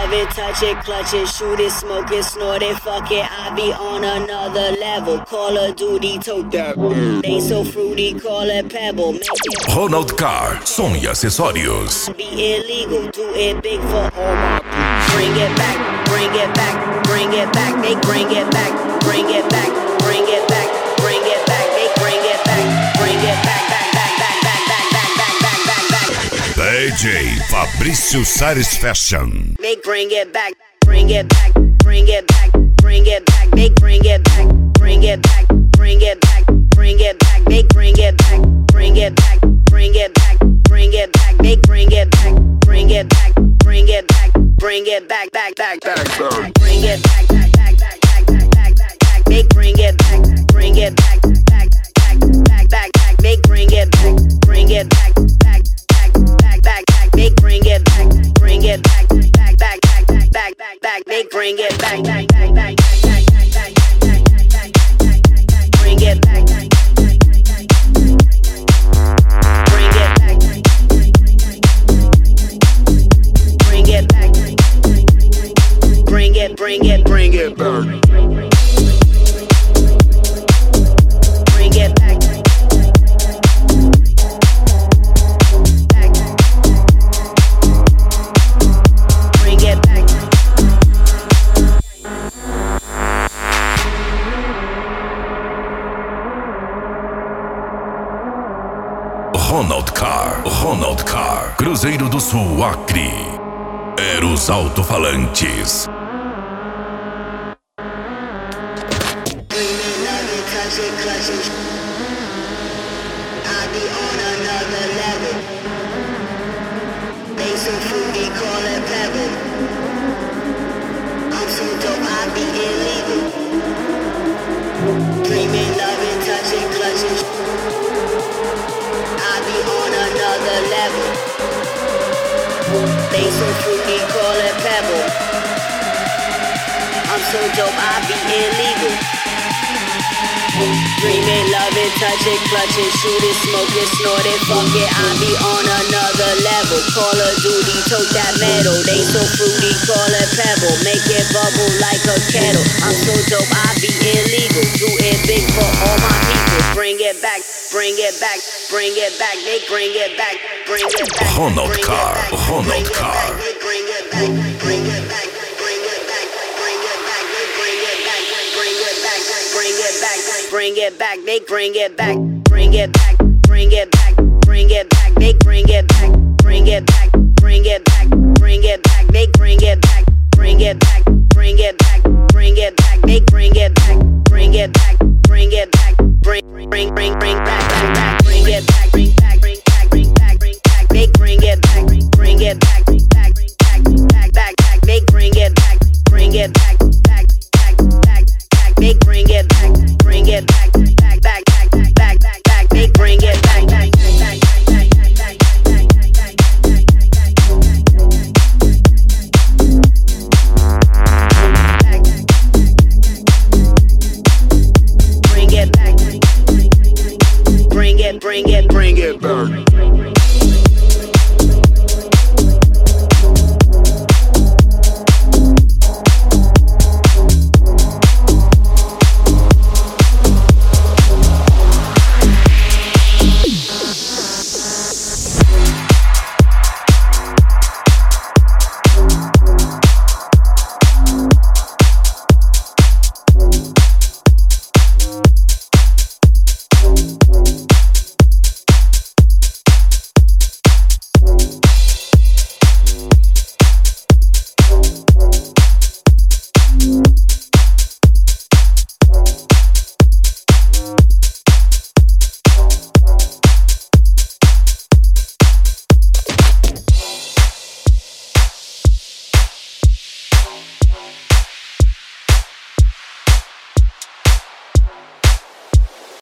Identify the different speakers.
Speaker 1: love it, touch it, clutch it, shoot it, smoke it, snort it, fuck it. I be on another level. Call of Duty, tote that. They so fruity, call it Pebble.
Speaker 2: Ronald Car, som e acessórios.
Speaker 1: Be illegal, do it big for all my people. Bring it back, bring it back, bring it back. They bring it back, bring it back, bring it back, bring it back. They bring it back, bring it back, back, back, back, back, back, back, back, back, back, back.
Speaker 2: DJ Fabrício Sares Fashion.
Speaker 1: They bring it back, bring it back, bring it back, bring it back. They bring it back, bring it back, bring it back, bring it back. They bring it back, bring it back, bring it back, bring it back. They bring it back, bring it back, bring it back, bring it back, back, back, back, back. Bring it back, back, back, back, back, back, back, back. They bring it back, bring it back, back, back, back, back, back. They bring it back, bring it back, back, back, back, back, back. They bring it back, bring it back, back, back, back, back, back, back, back. They bring it back, back, back, back, back, back, back, back, back. Bring it back. Bring it back. Bring it back. Bring it, bring it, bring it back. Bring it back. Bring it back.
Speaker 2: Ronald Car, Cruzeiro do Sul, Acre. Eros Alto-Falantes.
Speaker 1: They so fruity, call it Pebble. I'm so dope, I be illegal. Dream it, love it, touch it, clutch it, shoot it, smoke it, snort it, fuck it. I be on another level. Call of Duty, tote that metal. They so fruity, call it Pebble. Make it bubble like a kettle. I'm so dope, I be illegal. Do it big for all my people. Bring it back, bring it back, bring it back. They bring it back, bring it back.
Speaker 2: Ronald Car, Ronald Car.
Speaker 1: Bring it back, bring it back, bring it back, bring it back, bring it back, bring it back, bring it back, bring it back. They bring it back, bring it back, bring it back, bring it back. They bring it back, bring it back,